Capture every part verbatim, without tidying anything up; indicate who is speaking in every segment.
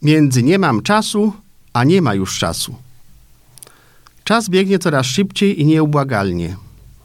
Speaker 1: między nie mam czasu, a nie ma już czasu. Czas biegnie coraz szybciej i nieubłagalnie.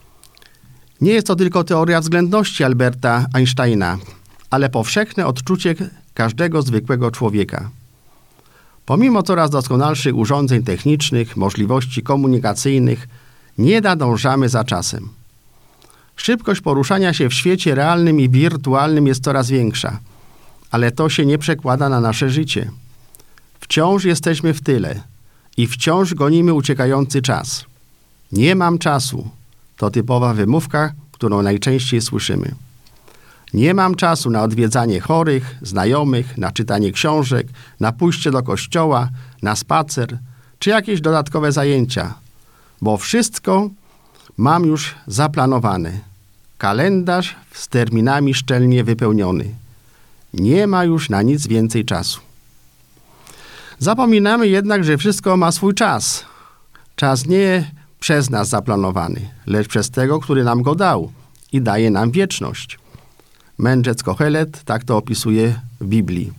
Speaker 1: Nie jest to tylko teoria względności Alberta Einsteina, ale powszechne odczucie każdego zwykłego człowieka. Pomimo coraz doskonalszych urządzeń technicznych, możliwości komunikacyjnych, nie nadążamy za czasem. Szybkość poruszania się w świecie realnym i wirtualnym jest coraz większa, ale to się nie przekłada na nasze życie. Wciąż jesteśmy w tyle i wciąż gonimy uciekający czas. Nie mam czasu. To typowa wymówka, którą najczęściej słyszymy. Nie mam czasu na odwiedzanie chorych, znajomych, na czytanie książek, na pójście do kościoła, na spacer czy jakieś dodatkowe zajęcia, bo wszystko mam już zaplanowane. Kalendarz z terminami szczelnie wypełniony. Nie ma już na nic więcej czasu. Zapominamy jednak, że wszystko ma swój czas. Czas nie przez nas zaplanowany, lecz przez tego, który nam go dał i daje nam wieczność. Mędrzec Kohelet tak to opisuje w Biblii.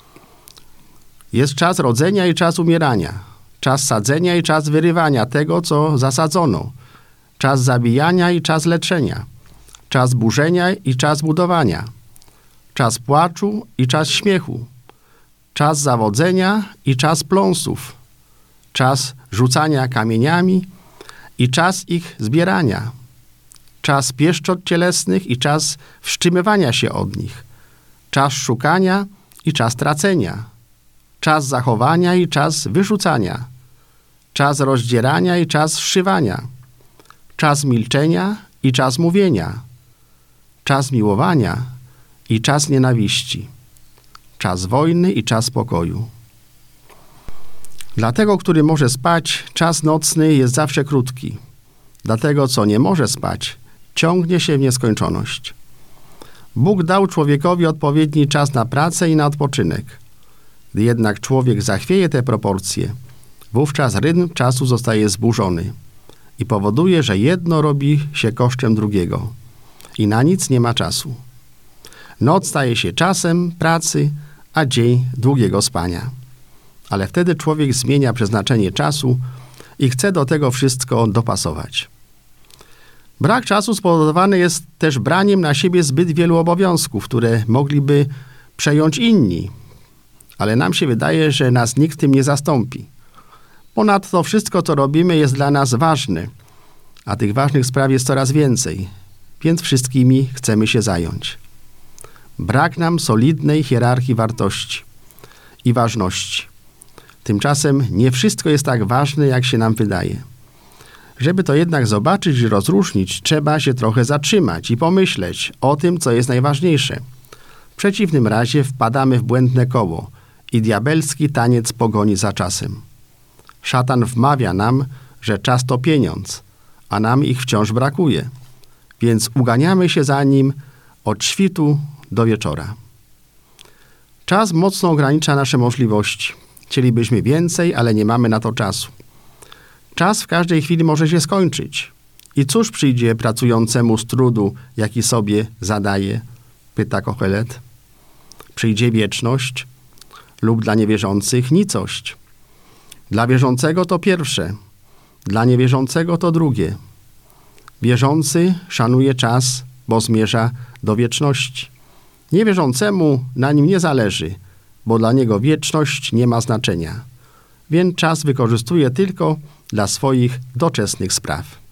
Speaker 1: Jest czas rodzenia i czas umierania, czas sadzenia i czas wyrywania tego, co zasadzono, czas zabijania i czas leczenia, czas burzenia i czas budowania, czas płaczu i czas śmiechu, czas zawodzenia i czas pląsów, czas rzucania kamieniami i czas ich zbierania, czas pieszczot cielesnych i czas wstrzymywania się od nich, czas szukania i czas tracenia, czas zachowania i czas wyrzucania, czas rozdzierania i czas zszywania, czas milczenia i czas mówienia, czas miłowania i czas nienawiści, czas wojny i czas pokoju. Dla tego, który może spać, czas nocny jest zawsze krótki. Dla tego, co nie może spać, ciągnie się w nieskończoność. Bóg dał człowiekowi odpowiedni czas na pracę i na odpoczynek. Gdy jednak człowiek zachwieje te proporcje, wówczas rytm czasu zostaje zburzony i powoduje, że jedno robi się kosztem drugiego i na nic nie ma czasu. Noc staje się czasem pracy, a dzień długiego spania. Ale wtedy człowiek zmienia przeznaczenie czasu i chce do tego wszystko dopasować. Brak czasu spowodowany jest też braniem na siebie zbyt wielu obowiązków, które mogliby przejąć inni, ale nam się wydaje, że nas nikt tym nie zastąpi. Ponadto wszystko, co robimy, jest dla nas ważne, a tych ważnych spraw jest coraz więcej, więc wszystkimi chcemy się zająć. Brak nam solidnej hierarchii wartości i ważności. Tymczasem nie wszystko jest tak ważne, jak się nam wydaje. Żeby to jednak zobaczyć i rozróżnić, trzeba się trochę zatrzymać i pomyśleć o tym, co jest najważniejsze. W przeciwnym razie wpadamy w błędne koło i diabelski taniec pogoni za czasem. Szatan wmawia nam, że czas to pieniądz, a nam ich wciąż brakuje, więc uganiamy się za nim od świtu do wieczora. Czas mocno ogranicza nasze możliwości. Chcielibyśmy więcej, ale nie mamy na to czasu. Czas w każdej chwili może się skończyć. I cóż przyjdzie pracującemu z trudu, jaki sobie zadaje? Pyta Kohelet. Przyjdzie wieczność lub dla niewierzących nicość. Dla wierzącego to pierwsze, dla niewierzącego to drugie. Wierzący szanuje czas, bo zmierza do wieczności. Niewierzącemu na nim nie zależy, bo dla niego wieczność nie ma znaczenia, więc czas wykorzystuje tylko dla swoich doczesnych spraw.